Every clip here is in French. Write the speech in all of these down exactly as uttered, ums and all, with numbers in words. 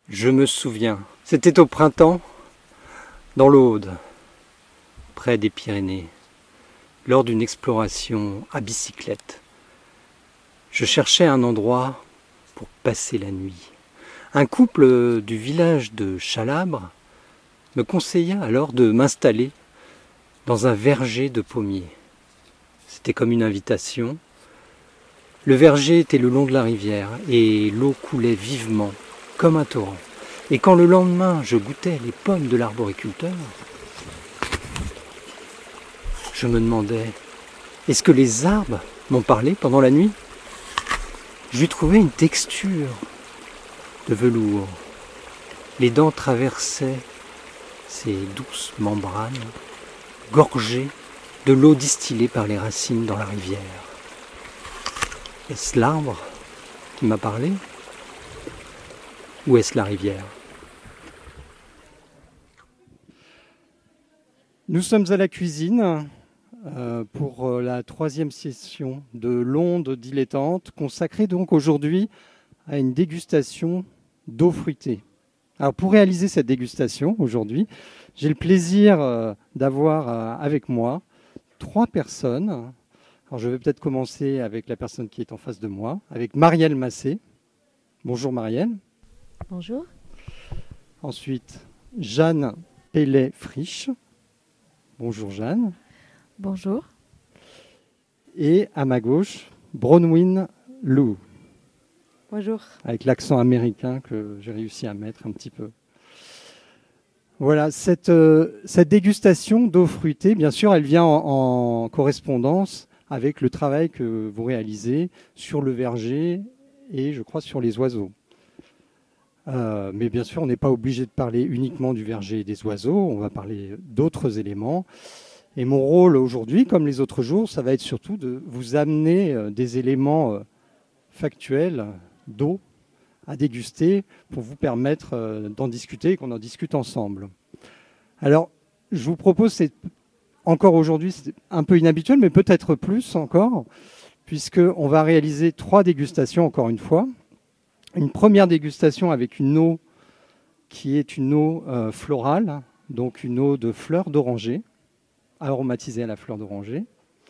Je me souviens, c'était au printemps, dans l'Aude, près des Pyrénées, lors d'une exploration à bicyclette. Je cherchais un endroit pour passer la nuit. Un couple du village de Chalabre me conseilla alors de m'installer dans un verger de pommiers. C'était comme une invitation. Le verger était le long de la rivière et l'eau coulait vivement, comme un torrent. Et quand le lendemain je goûtais les pommes de l'arboriculteur, je me demandais, est-ce que les arbres m'ont parlé pendant la nuit ? J'y trouvais une texture de velours. Les dents traversaient ces douces membranes, gorgées de l'eau distillée par les racines dans la rivière. Est-ce l'arbre qui m'a parlé ? Ou est-ce la rivière ? Nous sommes à la cuisine euh, pour la troisième session de l'Onde dilettante, consacrée donc aujourd'hui à une dégustation d'eau fruitée. Alors pour réaliser cette dégustation aujourd'hui, j'ai le plaisir euh, d'avoir euh, avec moi trois personnes. Alors je vais peut-être commencer avec la personne qui est en face de moi, avec Marielle Massé. Bonjour Marielle. Bonjour. Ensuite, Jeanne Pellet-Frisch. Bonjour Jeanne. Bonjour. Et à ma gauche, Bronwyn Lou. Bonjour. Avec l'accent américain que j'ai réussi à mettre un petit peu. Voilà, cette, euh, cette dégustation d'eau fruitée, bien sûr, elle vient en, en correspondance avec le travail que vous réalisez sur le verger et, je crois, sur les oiseaux. Euh, mais bien sûr, on n'est pas obligé de parler uniquement du verger et des oiseaux, on va parler d'autres éléments. Et mon rôle aujourd'hui, comme les autres jours, ça va être surtout de vous amener euh, des éléments euh, factuels d'eau à déguster pour vous permettre euh, d'en discuter et qu'on en discute ensemble. Alors, je vous propose, c'est encore aujourd'hui, c'est un peu inhabituel, mais peut-être plus encore, puisqu'on va réaliser trois dégustations encore une fois. Une première dégustation avec une eau qui est une eau euh, florale, donc une eau de fleurs d'oranger, aromatisée à la fleur d'oranger.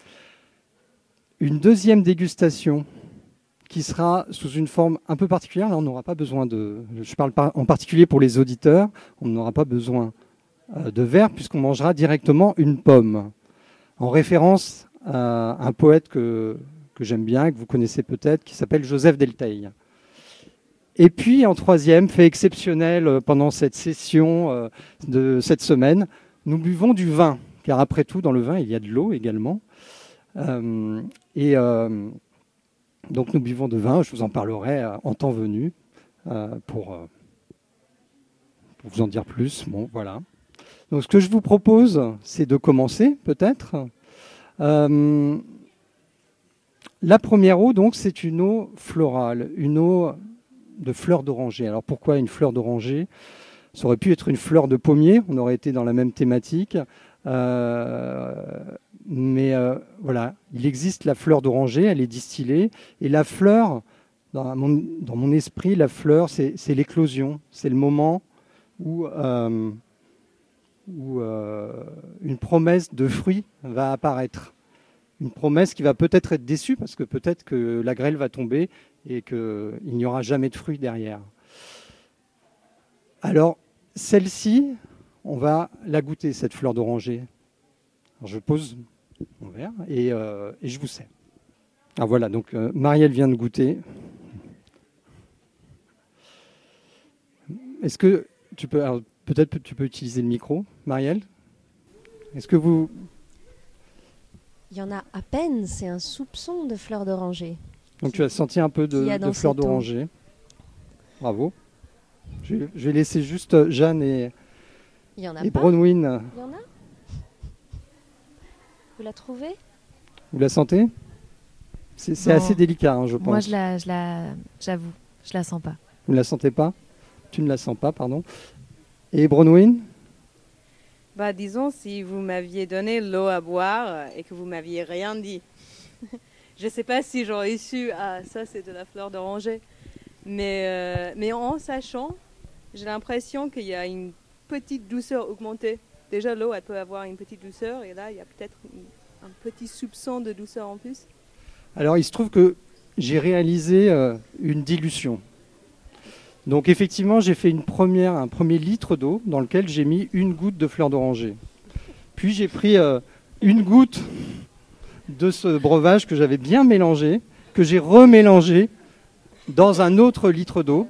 Une deuxième dégustation qui sera sous une forme un peu particulière. Là, on n'aura pas besoin de... Je parle en particulier pour les auditeurs, on n'aura pas besoin euh, de verre puisqu'on mangera directement une pomme. En référence à un poète que, que j'aime bien, que vous connaissez peut-être, qui s'appelle Joseph Delteil. Et puis, en troisième, fait exceptionnel pendant cette session de cette semaine, nous buvons du vin. Car après tout, dans le vin, il y a de l'eau également. Euh, et euh, donc, nous buvons de vin. Je vous en parlerai en temps venu euh, pour, euh, pour vous en dire plus. Bon, voilà. Donc, ce que je vous propose, c'est de commencer, peut-être. Euh, la première eau, donc, c'est une eau florale, une eau de fleurs d'oranger. Alors pourquoi une fleur d'oranger ? Ça aurait pu être une fleur de pommier, on aurait été dans la même thématique. Euh, mais euh, voilà, il existe la fleur d'oranger, elle est distillée. Et la fleur, dans mon, dans mon esprit, la fleur, c'est, c'est l'éclosion. C'est le moment où, euh, où euh, une promesse de fruit va apparaître. Une promesse qui va peut-être être déçue, parce que peut-être que la grêle va tomber et qu'il n'y aura jamais de fruits derrière. Alors, celle-ci, on va la goûter, cette fleur d'oranger. Alors, je pose mon verre et, euh, et je vous sers. Alors voilà, donc euh, Marielle vient de goûter. Est-ce que tu peux, alors, peut-être que tu peux utiliser le micro, Marielle ? Est-ce que vous... Il y en a à peine, c'est un soupçon de fleurs d'oranger. Donc tu as senti un peu de, de fleurs d'oranger. Bravo. Je vais, je vais laisser juste Jeanne et, Il y en a et pas. Bronwyn. Il y en a ? Vous la trouvez ? Vous la sentez ? C'est, c'est assez délicat, hein, je pense. Moi, je la, je la, j'avoue, je la sens pas. Vous ne la sentez pas ? Tu ne la sens pas, pardon. Et Bronwyn ? Bah, disons, si vous m'aviez donné l'eau à boire et que vous m'aviez rien dit. Je ne sais pas si j'aurais su, ah, ça c'est de la fleur d'oranger. Mais, euh, mais en sachant, j'ai l'impression qu'il y a une petite douceur augmentée. Déjà, l'eau, elle peut avoir une petite douceur, et là, il y a peut-être une- un petit soupçon de douceur en plus. Alors, il se trouve que j'ai réalisé euh, une dilution. Donc, effectivement, j'ai fait une première, un premier litre d'eau dans lequel j'ai mis une goutte de fleur d'oranger. Puis, j'ai pris euh, une goutte de ce breuvage que j'avais bien mélangé, que j'ai remélangé dans un autre litre d'eau.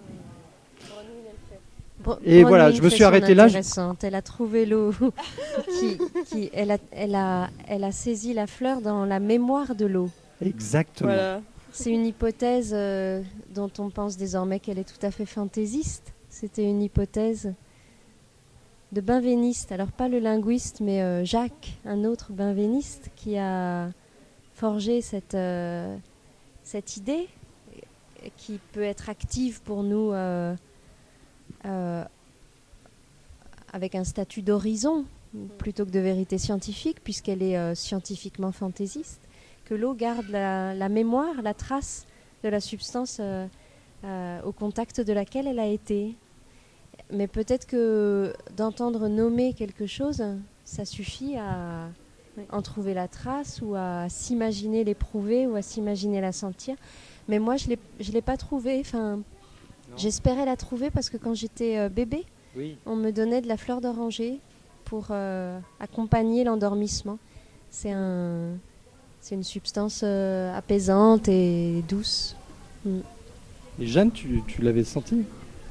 Br- Et voilà, Bronwyn je me fait suis son arrêté là, je- intéressante. Elle a trouvé l'eau. qui, qui- elle, a, elle, a, elle a saisi la fleur dans la mémoire de l'eau. Exactement. Voilà. C'est une hypothèse euh, dont on pense désormais qu'elle est tout à fait fantaisiste. C'était une hypothèse de benveniste. Alors pas le linguiste, mais euh, Jacques, un autre benveniste, qui a forgé cette, euh, cette idée euh, qui peut être active pour nous euh, euh, avec un statut d'horizon plutôt que de vérité scientifique, puisqu'elle est euh, scientifiquement fantaisiste, que l'eau garde la, la mémoire, la trace de la substance euh, euh, au contact de laquelle elle a été. Mais peut-être que d'entendre nommer quelque chose, ça suffit à Oui. en trouver la trace ou à s'imaginer l'éprouver ou à s'imaginer la sentir. Mais moi, je ne l'ai pas trouvée. Enfin, j'espérais la trouver parce que quand j'étais euh, bébé, Oui. on me donnait de la fleur d'oranger pour euh, accompagner l'endormissement. C'est un, c'est une substance euh, apaisante et douce. Et Jeanne, tu, tu l'avais senti?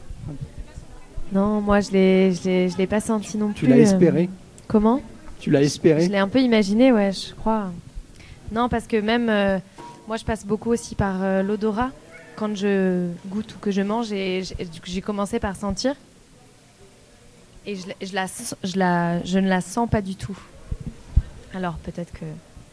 Non, moi je l'ai, je l'ai, je l'ai pas senti non Tu plus. l'as euh, espéré? Comment? Tu l'as espéré? Je l'ai un peu imaginé, ouais, je crois. Non, parce que même euh, moi je passe beaucoup aussi par euh, l'odorat quand je goûte ou que je mange, et j'ai, j'ai commencé par sentir. Et je, la- je, la, je, la, je ne la sens pas du tout. Alors peut-être que...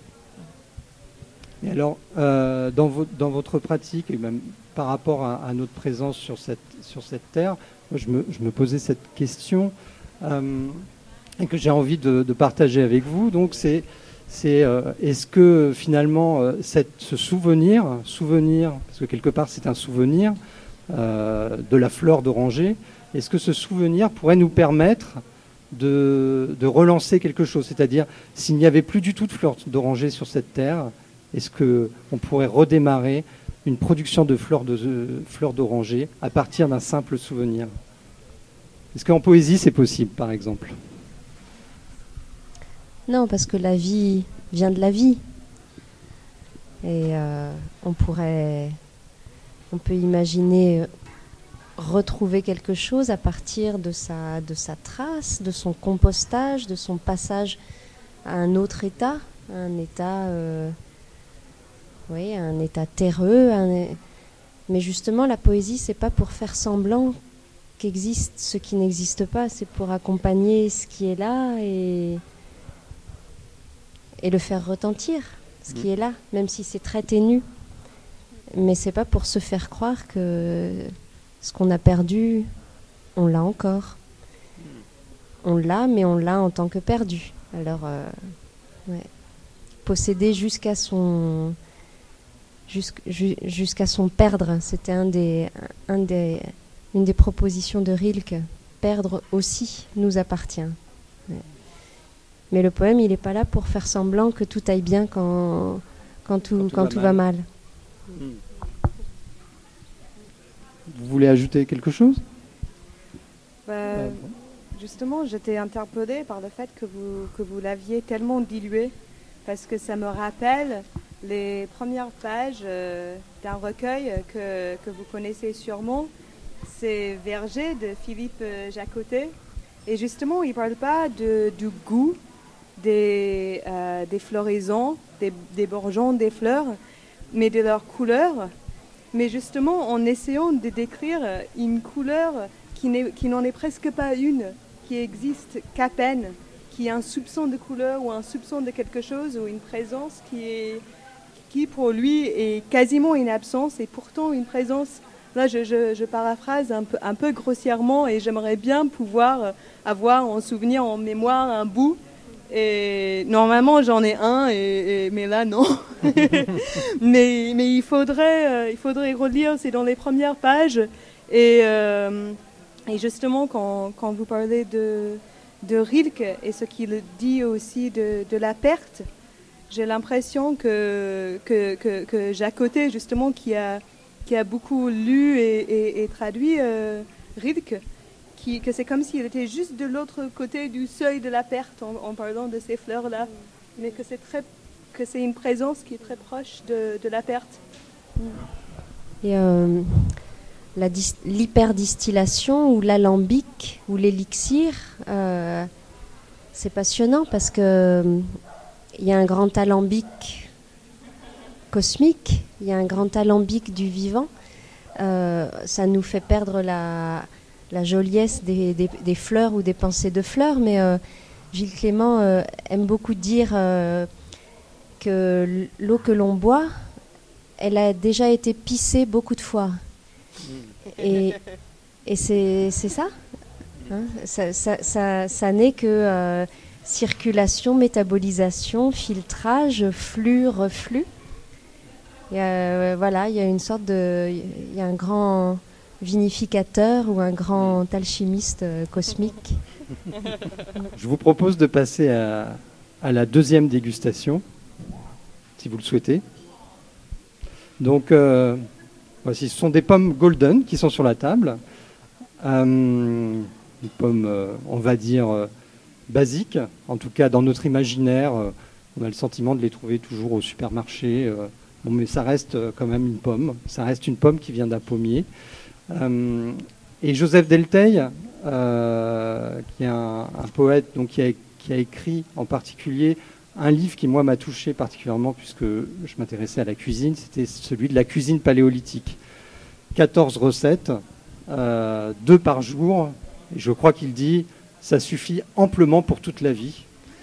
Et alors, euh, dans, vo- dans votre pratique, et même par rapport à, à notre présence sur cette, sur cette terre, moi, je, me, je me posais cette question euh, et que j'ai envie de, de partager avec vous. Donc, c'est, c'est euh, est-ce que finalement, euh, cette, ce souvenir, souvenir, parce que quelque part c'est un souvenir euh, de la fleur d'oranger, est-ce que ce souvenir pourrait nous permettre de, de relancer quelque chose? C'est-à-dire, s'il n'y avait plus du tout de fleurs d'oranger sur cette terre, est-ce qu'on pourrait redémarrer une production de fleurs, de, euh, fleurs d'oranger à partir d'un simple souvenir? Est-ce qu'en poésie, c'est possible, par exemple? Non, parce que la vie vient de la vie. Et euh, on pourrait, on peut imaginer retrouver quelque chose à partir de sa, de sa trace, de son compostage, de son passage à un autre état, un état, euh, oui, un état terreux. Un... Mais justement, la poésie, c'est pas pour faire semblant qu'existe ce qui n'existe pas, c'est pour accompagner ce qui est là et et le faire retentir, ce qui est là, même si c'est très ténu. Mais c'est pas pour se faire croire que ce qu'on a perdu, on l'a encore. On l'a, mais on l'a en tant que perdu. Alors, euh, ouais. Posséder jusqu'à son, jusqu', ju- jusqu'à son perdre, c'était un des, un des, une des propositions de Rilke. Perdre aussi nous appartient. Ouais. Mais le poème, il n'est pas là pour faire semblant que tout aille bien quand, quand tout, Quand tout quand va tout va mal. Vous voulez ajouter quelque chose? Bah, Euh, justement, j'étais interpellée par le fait que vous, que vous l'aviez tellement dilué, parce que ça me rappelle les premières pages euh, d'un recueil que, que vous connaissez sûrement. C'est Verger de Philippe euh, Jacotet. Et justement, il ne parle pas de, du goût des, euh, des floraisons, des, des bourgeons, des fleurs, mais de leur couleur. Mais justement, en essayant de décrire une couleur qui, n'est, qui n'en est presque pas une, qui existe qu'à peine, qui a un soupçon de couleur ou un soupçon de quelque chose ou une présence qui, est, qui pour lui est quasiment une absence et pourtant une présence. Là, je, je, je paraphrase un peu, un peu grossièrement et j'aimerais bien pouvoir avoir en souvenir, en mémoire, un bout. Et normalement, j'en ai un, et, et, mais là, non. mais, mais il faudrait, euh, il faudrait relire, c'est dans les premières pages. Et, euh, Et justement, quand, quand vous parlez de, de Rilke et ce qu'il dit aussi de, de la perte, j'ai l'impression que, que, que, que Jacques Côté, justement, qui a, qui a beaucoup lu et, et, et traduit euh, Rilke, qui, que c'est comme s'il était juste de l'autre côté du seuil de la perte en, en parlant de ces fleurs-là, mais que c'est, très, que c'est une présence qui est très proche de, de la perte. Et euh, la dis- l'hyperdistillation ou l'alambic ou l'élixir, euh, c'est passionnant parce que il y a un grand alambic cosmique, il y a un grand alambic du vivant. Euh, ça nous fait perdre la, la joliesse des, des, des fleurs ou des pensées de fleurs, mais euh, Gilles Clément euh, aime beaucoup dire euh, que l'eau que l'on boit, elle a déjà été pissée beaucoup de fois. Et, et c'est, c'est ça, hein, ça, ça, ça, ça n'est que euh, circulation, métabolisation, filtrage, flux, reflux. Et euh, voilà, il y a une sorte de, il y a un grand vinificateur ou un grand alchimiste euh, cosmique. Je vous propose de passer à, à la deuxième dégustation, si vous le souhaitez. Donc, euh, voici, ce sont des pommes golden qui sont sur la table. Euh, des pommes, euh, on va dire, euh, basiques. En tout cas, dans notre imaginaire, euh, on a le sentiment de les trouver toujours au supermarché. Euh, bon, mais ça reste euh, quand même une pomme. Ça reste une pomme qui vient d'un pommier. Euh, et Joseph Delteil, euh, qui est un, un poète donc, qui, a, qui a écrit en particulier un livre qui, moi, m'a touché particulièrement puisque je m'intéressais à la cuisine, c'était celui de la cuisine paléolithique. quatorze recettes, euh, deux par jour. Et je crois qu'il dit ça suffit amplement pour toute la vie.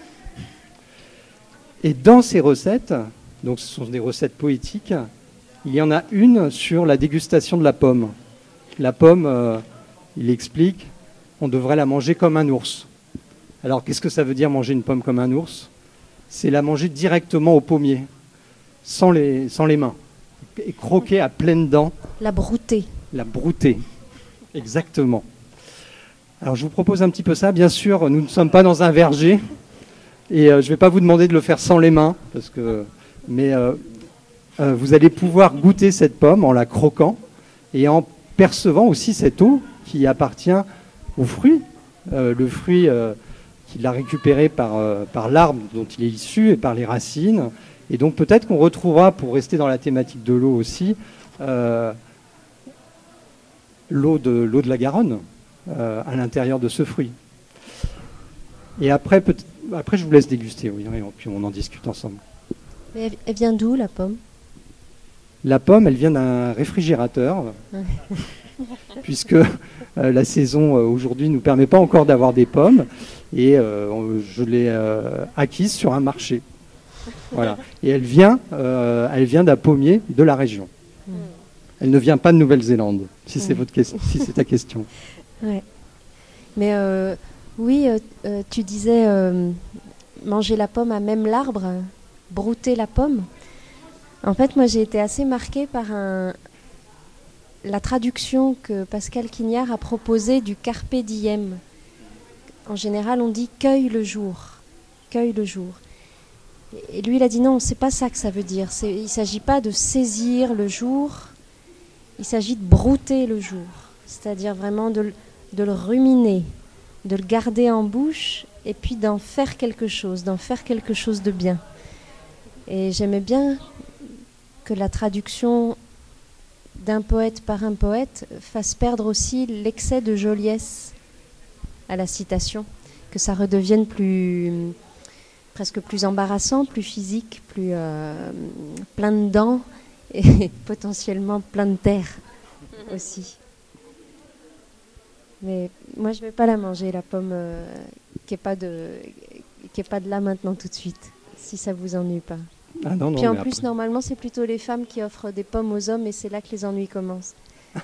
Et dans ces recettes, donc ce sont des recettes poétiques, il y en a une sur la dégustation de la pomme. La pomme, euh, il explique, on devrait la manger comme un ours. Alors, qu'est-ce que ça veut dire manger une pomme comme un ours ? C'est la manger directement au pommier, sans les, sans les mains, et croquer à pleines dents. La brouter. La brouter, exactement. Alors, je vous propose un petit peu ça. Bien sûr, nous ne sommes pas dans un verger, et euh, je ne vais pas vous demander de le faire sans les mains, parce que, mais euh, euh, vous allez pouvoir goûter cette pomme en la croquant, et en percevant aussi cette eau qui appartient au fruit. Euh, le fruit... Euh, qu'il a récupéré par, euh, par l'arbre dont il est issu et par les racines. Et donc peut-être qu'on retrouvera, pour rester dans la thématique de l'eau aussi, euh, l'eau, de, l'eau de la Garonne euh, à l'intérieur de ce fruit. Et après, peut- après je vous laisse déguster, oui, et puis on en discute ensemble. Mais elle, elle vient d'où, la pomme ? La pomme, elle vient d'un réfrigérateur, puisque euh, la saison euh, aujourd'hui ne nous permet pas encore d'avoir des pommes. Et euh, je l'ai euh, acquise sur un marché. Voilà. Et elle vient, euh, elle vient d'un pommier de la région. Mmh. Elle ne vient pas de Nouvelle-Zélande, si c'est, mmh. votre que- si c'est ta question. Ouais. Mais euh, oui, euh, euh, tu disais euh, manger la pomme à même l'arbre, euh, brouter la pomme. En fait, moi, j'ai été assez marquée par un, la traduction que Pascal Quignard a proposée du Carpe Diem. En général, on dit « cueille le jour »,« cueille le jour ». Et lui, il a dit non, c'est pas ça que ça veut dire. C'est, il ne s'agit pas de saisir le jour, il s'agit de brouter le jour. C'est-à-dire vraiment de, de le ruminer, de le garder en bouche et puis d'en faire quelque chose, d'en faire quelque chose de bien. Et j'aimais bien que la traduction d'un poète par un poète fasse perdre aussi l'excès de joliesse à la citation, que ça redevienne plus, presque plus embarrassant, plus physique, plus euh, plein de dents et potentiellement plein de terre aussi. Mais moi, je ne vais pas la manger, la pomme euh, qui n'est pas, de, qui est pas de là maintenant tout de suite, si ça ne vous ennuie pas. Ah non, non, Puis en mais plus, après... normalement, c'est plutôt les femmes qui offrent des pommes aux hommes et c'est là que les ennuis commencent.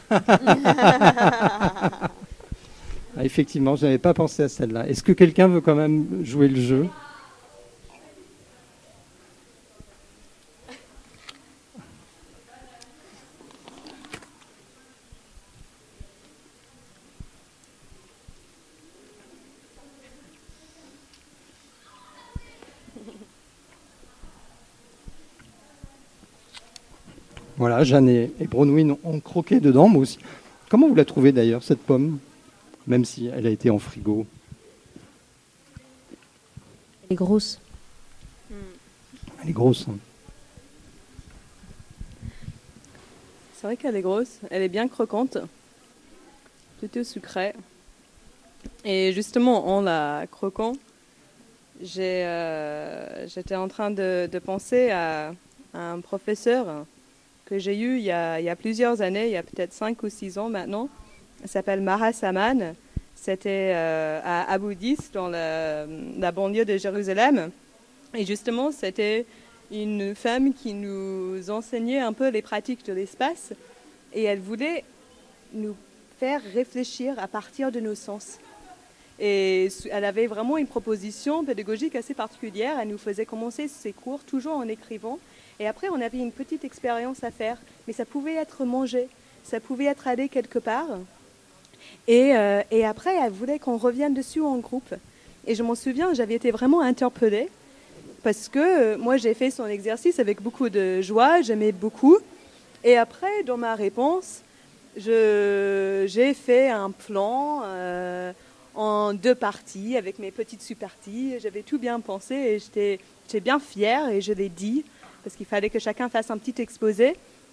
Ah, effectivement, je n'avais pas pensé à celle-là. Est-ce que quelqu'un veut quand même jouer le jeu ? Voilà, Jeanne et, et Bronwyn ont, ont croqué dedans, moi aussi. Comment vous la trouvez d'ailleurs, cette pomme, même si elle a été en frigo? Elle est grosse. Elle est grosse. Hein. C'est vrai qu'elle est grosse, elle est bien croquante, plutôt sucrée. Et justement, en la croquant, j'ai, euh, j'étais en train de, de penser à, à un professeur que j'ai eu il y, a, il y a plusieurs années, il y a peut-être cinq ou six ans maintenant. Il s'appelle Mara Saman. C'était euh, à Abu Dis, dans la, la banlieue de Jérusalem. Et justement, c'était une femme qui nous enseignait un peu les pratiques de l'espace. Et elle voulait nous faire réfléchir à partir de nos sens. Et elle avait vraiment une proposition pédagogique assez particulière. Elle nous faisait commencer ses cours toujours en écrivant. Et après, on avait une petite expérience à faire. Mais ça pouvait être mangé, ça pouvait être aller quelque part. Et, euh, et après, elle voulait qu'on revienne dessus en groupe. Et je m'en souviens, j'avais été vraiment interpellée. Parce que euh, moi, j'ai fait son exercice avec beaucoup de joie, j'aimais beaucoup. Et après, dans ma réponse, je, j'ai fait un plan euh, en deux parties, avec mes petites sous-parties. J'avais tout bien pensé et j'étais, j'étais bien fière et je l'ai dit, parce qu'il fallait que chacun fasse un petit exposé.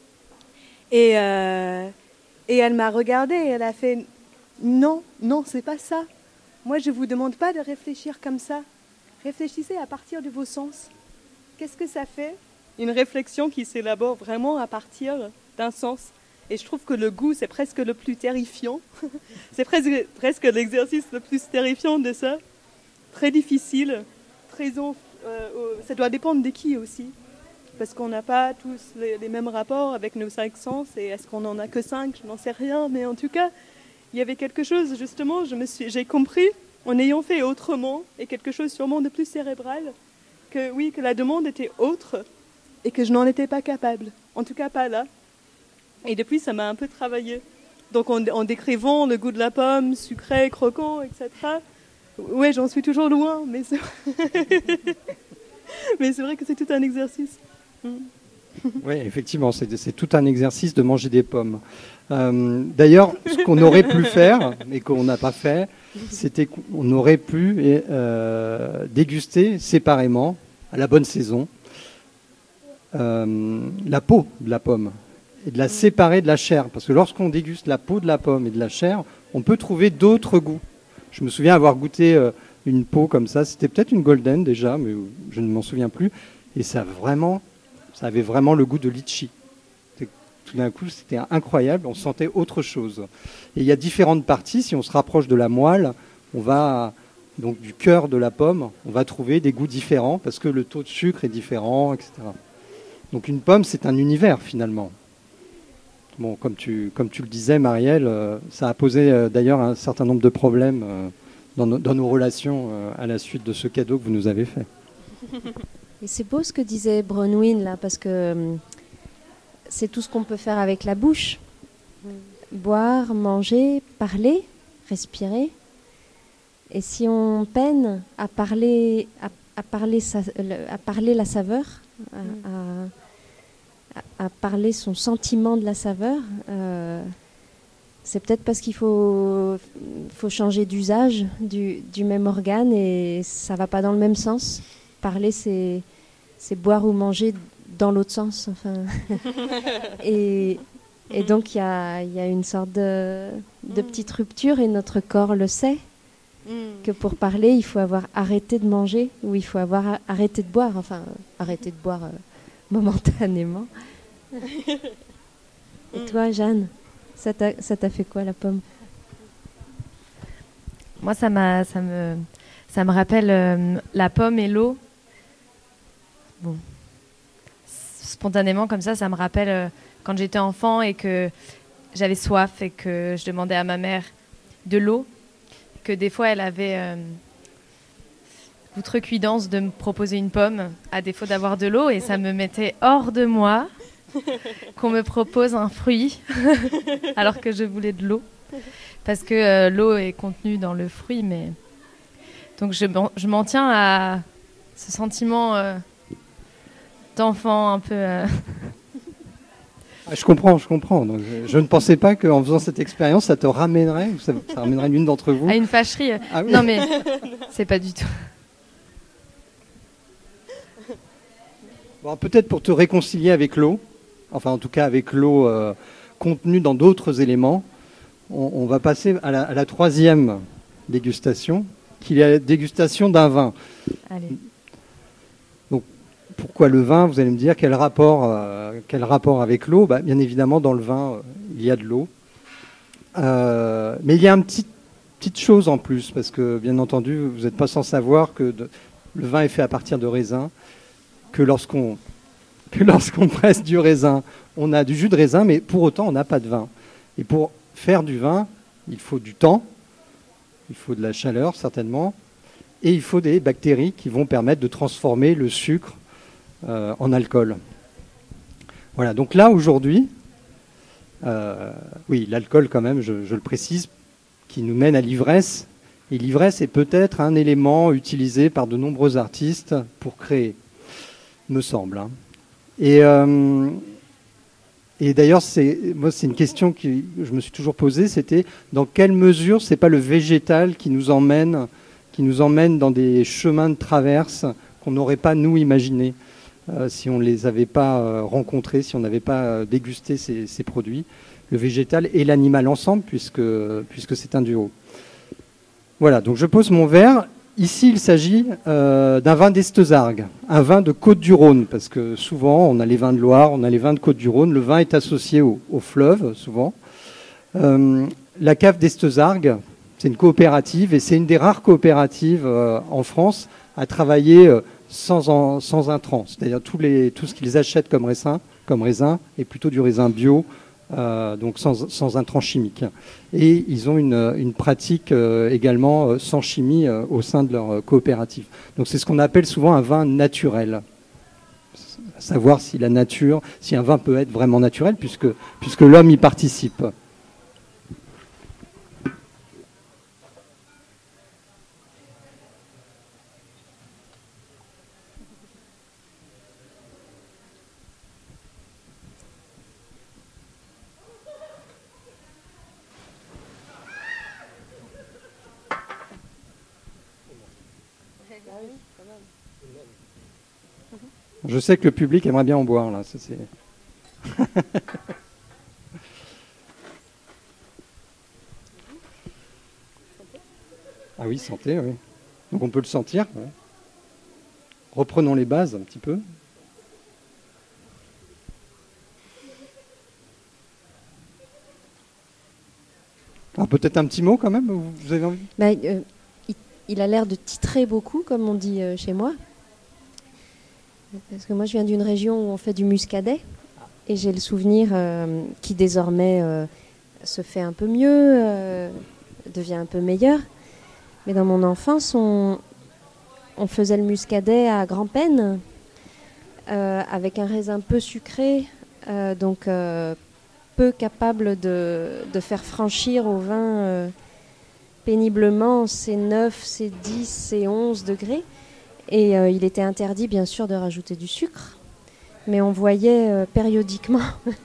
Et, euh, et elle m'a regardée et elle a fait « Non, non, c'est pas ça. Moi, je ne vous demande pas de réfléchir comme ça. Réfléchissez à partir de vos sens. Qu'est-ce que ça fait ? Une réflexion qui s'élabore vraiment à partir d'un sens. Et je trouve que le goût, c'est presque le plus terrifiant. C'est presque, presque l'exercice le plus terrifiant de ça. Très difficile. Très en, euh, ça doit dépendre de qui aussi. Parce qu'on n'a pas tous les, les mêmes rapports avec nos cinq sens. Et est-ce qu'on n'en a que cinq ? Je n'en sais rien. Mais en tout cas, il y avait quelque chose, justement, je me suis, j'ai compris, en ayant fait autrement, et quelque chose sûrement de plus cérébral, que oui, que la demande était autre, et que je n'en étais pas capable. En tout cas, pas là. Et depuis, ça m'a un peu travaillé. Donc, en, en décrivant le goût de la pomme, sucré, croquant, et cetera, ouais, j'en suis toujours loin, mais c'est, mais c'est vrai que c'est tout un exercice. Oui, effectivement, c'est, c'est tout un exercice de manger des pommes. Euh, d'ailleurs, ce qu'on aurait pu faire, mais qu'on n'a pas fait, c'était qu'on aurait pu euh, déguster séparément, à la bonne saison, euh, la peau de la pomme et de la séparer de la chair. Parce que lorsqu'on déguste la peau de la pomme et de la chair, on peut trouver d'autres goûts. Je me souviens avoir goûté euh, une peau comme ça, c'était peut-être une golden déjà, mais je ne m'en souviens plus, et ça, vraiment, ça avait vraiment le goût de litchi. Tout d'un coup, c'était incroyable, on sentait autre chose. Et il y a différentes parties, si on se rapproche de la moelle, on va, donc du cœur de la pomme, on va trouver des goûts différents, parce que le taux de sucre est différent, et cetera. Donc une pomme, c'est un univers, finalement. Bon, comme tu, comme tu le disais, Marielle, euh, ça a posé euh, d'ailleurs un certain nombre de problèmes euh, dans, no, dans nos relations euh, à la suite de ce cadeau que vous nous avez fait. Et c'est beau ce que disait Bronwyn, là, parce que euh, c'est tout ce qu'on peut faire avec la bouche. Mm. Boire, manger, parler, respirer. Et si on peine à parler, à, à parler, sa, à parler la saveur, à, mm. à, à parler son sentiment de la saveur, euh, c'est peut-être parce qu'il faut, faut changer d'usage du, du même organe et ça ne va pas dans le même sens. Parler, c'est, c'est boire ou manger dans l'autre sens. Enfin. et, et donc, il y a, y a une sorte de, de petite rupture et notre corps le sait, que pour parler, il faut avoir arrêté de manger ou il faut avoir arrêté de boire. Enfin, arrêté de boire euh, momentanément. Et toi, Jeanne, ça t'a, ça t'a fait quoi, la pomme ? Moi, ça, m'a, ça, me, ça me rappelle euh, la pomme et l'eau. Bon. Spontanément, comme ça, ça me rappelle euh, quand j'étais enfant et que j'avais soif et que je demandais à ma mère de l'eau, que des fois, elle avait euh, l'outrecuidance de me proposer une pomme à défaut d'avoir de l'eau et ça me mettait hors de moi qu'on me propose un fruit alors que je voulais de l'eau. Parce que euh, l'eau est contenue dans le fruit, mais... Donc je, je m'en tiens à ce sentiment... Euh, d'enfant un peu euh, Ah, je comprends, je comprends. Donc, je, je ne pensais pas qu'en faisant cette expérience, ça te ramènerait, ça, ça ramènerait l'une d'entre vous. À une fâcherie. Ah oui. Non, mais c'est pas du tout. Bon, peut-être pour te réconcilier avec l'eau, enfin en tout cas avec l'eau euh, contenue dans d'autres éléments, on, on va passer à la, à la troisième dégustation, qui est la dégustation d'un vin. Allez. Donc, pourquoi le vin? Vous allez me dire quel rapport, euh, quel rapport avec l'eau? Bah, bien évidemment, dans le vin, euh, il y a de l'eau. Euh, mais il y a une petite, petite chose en plus, parce que bien entendu, vous n'êtes pas sans savoir que de, le vin est fait à partir de raisins, que lorsqu'on, que lorsqu'on presse du raisin, on a du jus de raisin, mais pour autant, on n'a pas de vin. Et pour faire du vin, il faut du temps, il faut de la chaleur certainement, et il faut des bactéries qui vont permettre de transformer le sucre euh, en alcool. Voilà, donc là aujourd'hui, euh, oui, l'alcool quand même, je, je le précise, qui nous mène à l'ivresse, et l'ivresse est peut-être un élément utilisé par de nombreux artistes pour créer, me semble. Hein. Et, euh, et d'ailleurs, c'est, moi, c'est une question que je me suis toujours posée, c'était dans quelle mesure c'est pas le végétal qui nous emmène, qui nous emmène dans des chemins de traverse qu'on n'aurait pas nous imaginés euh, si on ne les avait pas euh, rencontrés, si on n'avait pas euh, dégusté ces, ces produits, le végétal et l'animal ensemble, puisque, puisque c'est un duo. Voilà, donc je pose mon verre. Ici, il s'agit euh, d'un vin d'Estezargues, un vin de Côte-du-Rhône, parce que souvent, on a les vins de Loire, on a les vins de Côte-du-Rhône. Le vin est associé au, au fleuve, souvent. Euh, la cave d'Estezargues, c'est une coopérative, et c'est une des rares coopératives euh, en France à travailler euh, sans, en, sans intrants. C'est-à-dire tous les, tout ce qu'ils achètent comme raisin, comme raisin est plutôt du raisin bio, Euh, donc sans, sans intrants chimiques. Et ils ont une, une pratique euh, également euh, sans chimie euh, au sein de leur euh, coopérative. Donc c'est ce qu'on appelle souvent un vin naturel. À savoir si la nature, si un vin peut être vraiment naturel, puisque, puisque l'homme y participe. Je sais que le public aimerait bien en boire, là. Ça, c'est... ah oui, santé, oui. Donc on peut le sentir. Ouais. Reprenons les bases un petit peu. Alors peut-être un petit mot quand même, vous avez envie? Bah, euh, il, il a l'air de titrer beaucoup, comme on dit euh, chez moi. Parce que moi, je viens d'une région où on fait du muscadet. Et j'ai le souvenir euh, qui désormais euh, se fait un peu mieux, euh, devient un peu meilleur. Mais dans mon enfance, on, on faisait le muscadet à grand-peine, euh, avec un raisin peu sucré, euh, donc euh, peu capable de, de faire franchir au vin euh, péniblement ces neuf, ces dix, ces onze degrés. Et euh, il était interdit, bien sûr, de rajouter du sucre. Mais on voyait euh, périodiquement,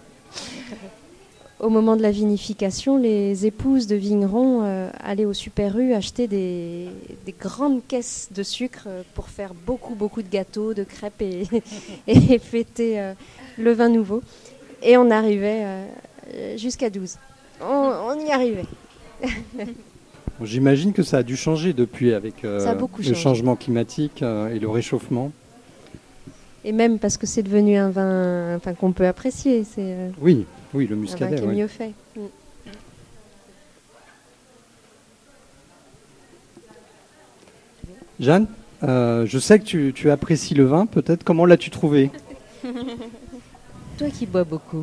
au moment de la vinification, les épouses de vignerons euh, aller au Super U acheter des, des grandes caisses de sucre pour faire beaucoup, beaucoup de gâteaux, de crêpes et, et fêter euh, le vin nouveau. Et on arrivait euh, jusqu'à douze. On, on y arrivait. J'imagine que ça a dû changer depuis avec euh, Ça a beaucoup le changé. changement climatique euh, et le réchauffement. Et même parce que c'est devenu un vin enfin, qu'on peut apprécier. C'est euh, Oui, oui, le un vin muscadet. qui est Oui. mieux fait. Mm. Jeanne, euh, je sais que tu, tu apprécies le vin, peut-être. Comment l'as-tu trouvé? Toi qui bois beaucoup.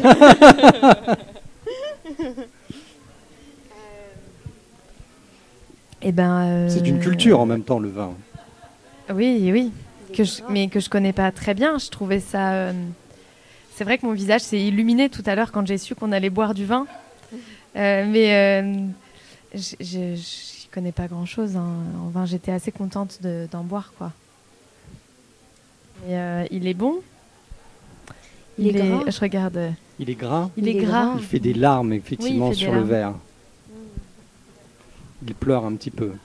Eh ben, euh, C'est une culture en même temps, le vin. Oui, oui, que je, mais que je connais pas très bien. Je trouvais ça. euh, C'est vrai que mon visage s'est illuminé tout à l'heure quand j'ai su qu'on allait boire du vin. Euh, mais euh, je ne connais pas grand-chose hein, en vin. J'étais assez contente de- d'en boire, quoi. Et, euh, il est bon. Il est gras. Je regarde. euh, Il est gras. Il, il est gras. Il fait des larmes, effectivement, oui, sur le verre. Il pleure un petit peu.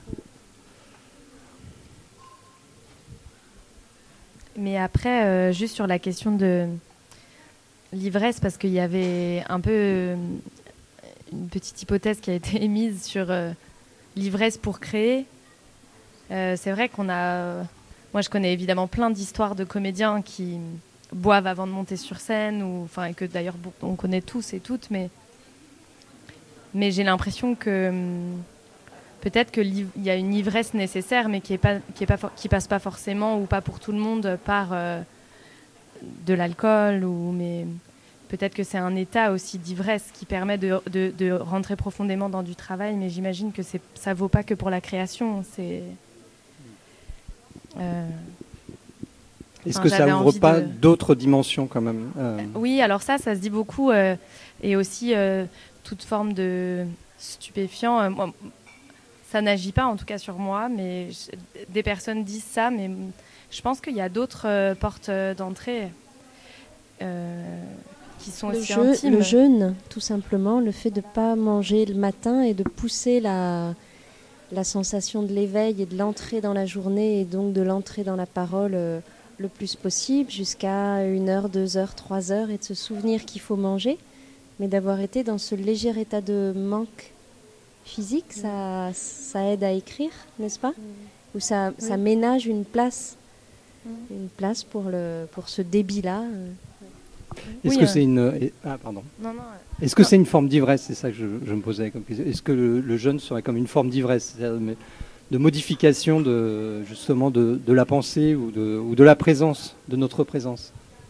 Mais après, euh, juste sur la question de l'ivresse, parce qu'il y avait un peu euh, une petite hypothèse qui a été émise sur euh, l'ivresse pour créer. Euh, c'est vrai qu'on a... Euh, moi, je connais évidemment plein d'histoires de comédiens qui boivent avant de monter sur scène, ou, enfin, que d'ailleurs on connaît tous et toutes, mais, mais j'ai l'impression que hum, peut-être qu'il y a une ivresse nécessaire, mais qui est pas, qui est pas, qui passe pas forcément, ou pas pour tout le monde, par euh, de l'alcool, ou, mais peut-être que c'est un état aussi d'ivresse qui permet de, de, de rentrer profondément dans du travail, mais j'imagine que c'est, ça vaut pas que pour la création. C'est... Euh... Est-ce Enfin, que ça n'ouvre pas de... d'autres dimensions quand même euh... Oui, alors ça, ça se dit beaucoup. Euh, et aussi, euh, toute forme de stupéfiant. Euh, moi, ça n'agit pas, en tout cas sur moi, mais je, des personnes disent ça, mais je pense qu'il y a d'autres euh, portes d'entrée euh, qui sont le aussi jeu, intimes. Le jeûne, tout simplement, le fait de ne pas manger le matin et de pousser la, la sensation de l'éveil et de l'entrée dans la journée, et donc de l'entrée dans la parole euh, le plus possible, jusqu'à une heure, deux heures, trois heures, et de se souvenir qu'il faut manger, mais d'avoir été dans ce léger état de manque physique, mmh. ça, ça aide à écrire, n'est-ce pas ? mmh. Ou ça, oui. ça ménage une place, mmh. une place pour, le, pour ce débit-là. Est-ce oui, que euh... c'est une... Ah, pardon. Non, non, euh... Est-ce que non. c'est une forme d'ivresse ? C'est ça que je, je me posais comme question. Est-ce que le, le jeûne serait comme une forme d'ivresse ? C'est-à-dire de modification de, justement de, de la pensée ou de, ou de la présence, de notre présence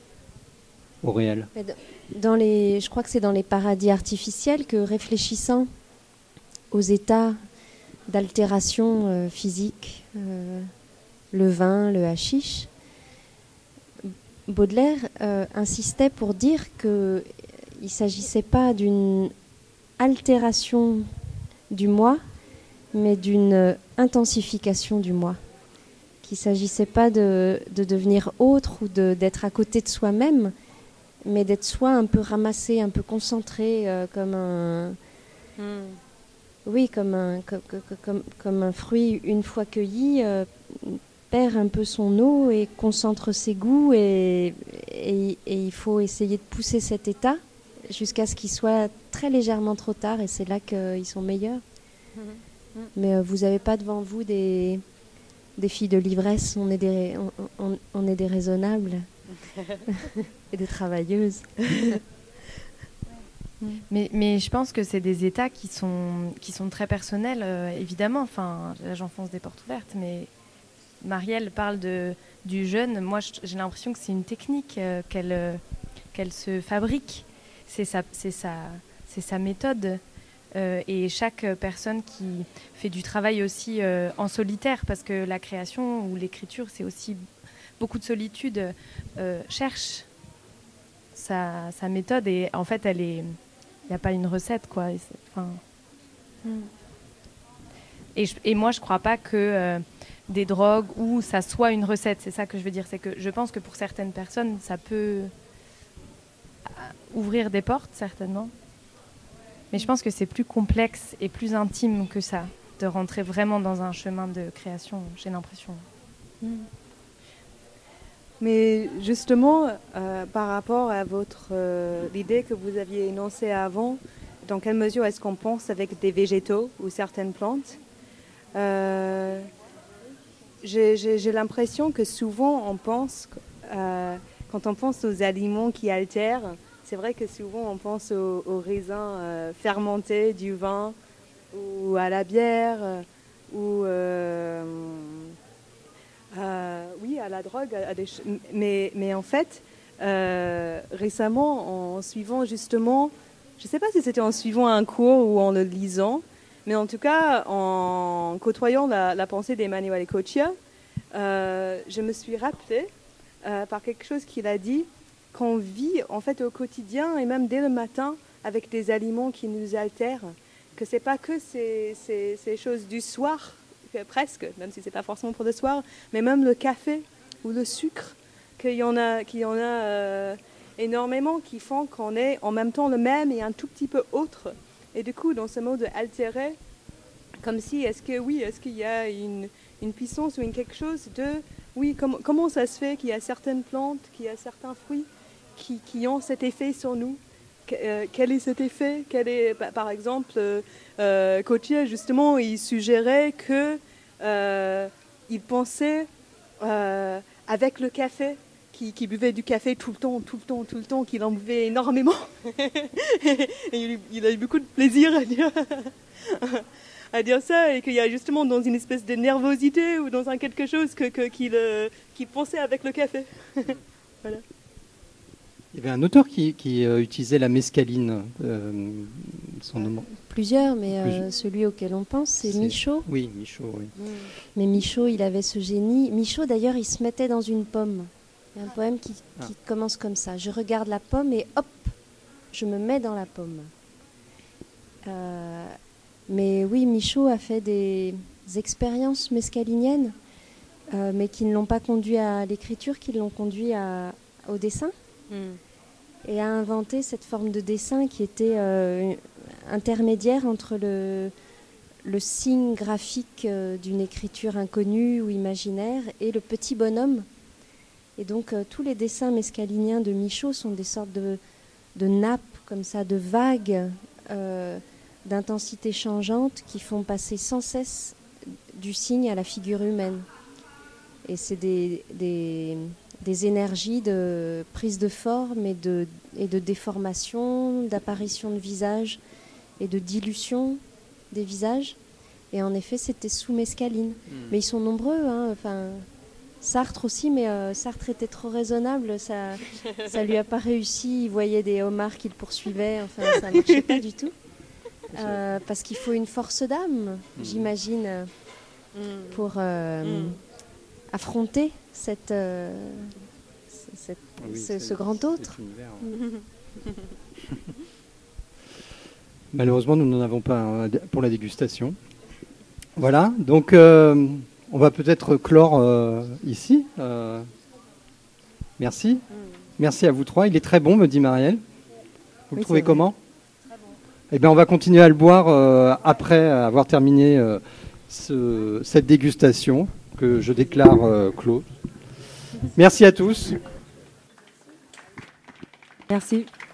au réel. Dans les, je crois que c'est dans les paradis artificiels que, réfléchissant aux états d'altération euh, physique, euh, le vin, le hashish, Baudelaire euh, insistait pour dire qu'il ne s'agissait pas d'une altération du moi, mais d'une intensification du moi. Qu'il ne s'agissait pas de, de devenir autre ou de, d'être à côté de soi-même, mais d'être soi un peu ramassé, un peu concentré, euh, comme un... Mm. Oui, comme un, comme, comme, comme un fruit, une fois cueilli, euh, perd un peu son eau et concentre ses goûts, et, et, et il faut essayer de pousser cet état jusqu'à ce qu'il soit très légèrement trop tard, et c'est là qu'ils sont meilleurs. Mm. Mais euh, vous n'avez pas devant vous des, des filles de l'ivresse, on est des, on, on, on est des raisonnables et des travailleuses. mais, mais je pense que c'est des états qui sont, qui sont très personnels, euh, évidemment. Enfin, là, j'enfonce des portes ouvertes, mais Marielle parle de, du jeûne. Moi, j'ai l'impression que c'est une technique euh, qu'elle, euh, qu'elle se fabrique. C'est sa, c'est sa, c'est sa méthode. Euh, et chaque personne qui fait du travail aussi euh, en solitaire, parce que la création ou l'écriture, c'est aussi beaucoup de solitude, euh, cherche sa, sa méthode, et en fait, elle est, il n'y a pas une recette, quoi. Et, enfin, mm. et, je, et moi, je ne crois pas que euh, des drogues ou ça soit une recette. C'est ça que je veux dire, c'est que je pense que pour certaines personnes, ça peut ouvrir des portes, certainement. Mais je pense que c'est plus complexe et plus intime que ça, de rentrer vraiment dans un chemin de création, j'ai l'impression. Mmh. Mais justement, euh, par rapport à votre euh, l'idée que vous aviez énoncée avant, dans quelle mesure est-ce qu'on pense avec des végétaux ou certaines plantes ? euh, j'ai, j'ai, j'ai l'impression que souvent on pense, euh, quand on pense aux aliments qui altèrent, c'est vrai que souvent on pense aux, aux raisins euh, fermentés du vin, ou à la bière, euh, ou euh, euh, oui, à la drogue, à des ch- mais, mais en fait, euh, récemment, en suivant justement, je ne sais pas si c'était en suivant un cours ou en le lisant, mais en tout cas en côtoyant la, la pensée d'Emmanuel Ecochia, euh, je me suis rappelée euh, par quelque chose qu'il a dit, qu'on vit en fait au quotidien et même dès le matin avec des aliments qui nous altèrent, que c'est pas que ces, ces, ces choses du soir, presque, même si c'est pas forcément pour le soir, mais même le café ou le sucre, qu'il y en a, qu'il y en a, euh, énormément qui font qu'on est en même temps le même et un tout petit peu autre. Et du coup, dans ce mot de altérer, comme si, est-ce que oui, est-ce qu'il y a une, une puissance ou une quelque chose de, oui, com- comment ça se fait qu'il y a certaines plantes, qu'il y a certains fruits qui, qui ont cet effet sur nous? Que, euh, quel est cet effet? Quel est, bah, par exemple, euh, euh, Gautier, justement, il suggérait que euh, il pensait euh, avec le café, qui, qui buvait du café tout le temps, tout le temps, tout le temps, qu'il en buvait énormément. Et il, il a eu beaucoup de plaisir à dire, à dire ça, et qu'il y a justement dans une espèce de nervosité ou dans un quelque chose que, que, qu'il, euh, qu'il pensait avec le café. Voilà. Il y avait un auteur qui, qui euh, utilisait la mescaline, euh, son nom. Plusieurs, mais euh, Plusieurs. Celui auquel on pense, c'est, C'est- Michaud. Oui, Michaud, oui. Mm. Mais Michaud, il avait ce génie. Michaud, d'ailleurs, il se mettait dans une pomme. Il y a un poème qui, qui Ah. commence comme ça. Je regarde la pomme et hop, je me mets dans la pomme. Euh, mais oui, Michaud a fait des expériences mescaliniennes, euh, mais qui ne l'ont pas conduit à l'écriture, qui l'ont conduit à, au dessin. Mm. Et a inventé cette forme de dessin qui était euh, intermédiaire entre le, le signe graphique euh, d'une écriture inconnue ou imaginaire et le petit bonhomme. Et donc euh, tous les dessins mescaliniens de Michaud sont des sortes de, de nappes, comme ça, de vagues euh, d'intensité changeante qui font passer sans cesse du signe à la figure humaine. Et c'est des, des, des énergies de prise de forme et de, et de déformation, d'apparition de visage et de dilution des visages. Et en effet, c'était sous mescaline. Mmh. Mais ils sont nombreux, hein, enfin, Sartre aussi, mais euh, Sartre était trop raisonnable, ça ça lui a pas réussi, il voyait des homards qui le poursuivaient, enfin ça ne marchait pas du tout. Euh, parce qu'il faut une force d'âme, mmh. j'imagine, mmh. pour euh, mmh. affronter cette, euh, cette, oui, ce, ce grand autre. Malheureusement, nous n'en avons pas pour la dégustation. Voilà, donc euh, on va peut-être clore euh, ici. Euh, merci. Mm. Merci à vous trois. Il est très bon, me dit Marielle. Vous oui, le trouvez comment? Très bon. Eh bien, on va continuer à le boire euh, après avoir terminé euh, ce, cette dégustation que je déclare euh, close. Merci à tous. Merci.